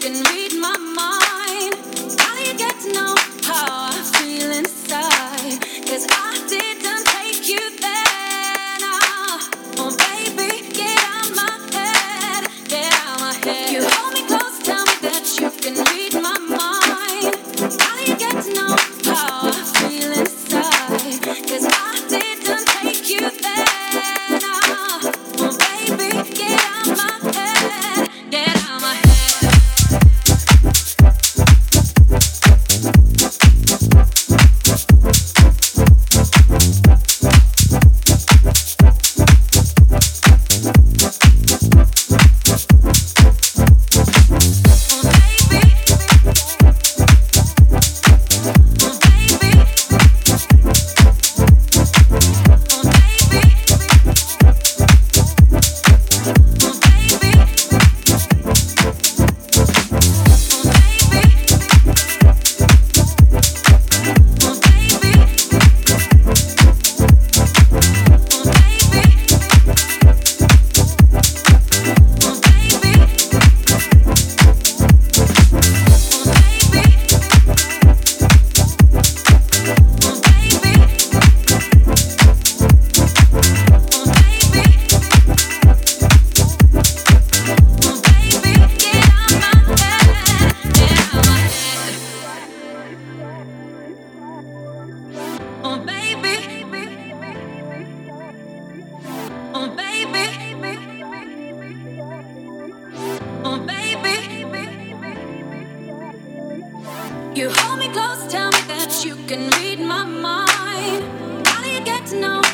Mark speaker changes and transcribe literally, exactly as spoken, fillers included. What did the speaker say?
Speaker 1: can read my mind? How do you get to know how I feel inside? 'Cause I didn't take you there. Nah. Oh baby, get out my head, get out my head. If you hold me close, tell me that you can read my mind. How do you get to know how I feel inside? 'Cause I didn't take you there. Nah. Oh baby, get out my head, get out my head. You hold me close, tell me that you can read my mind. How do you get to know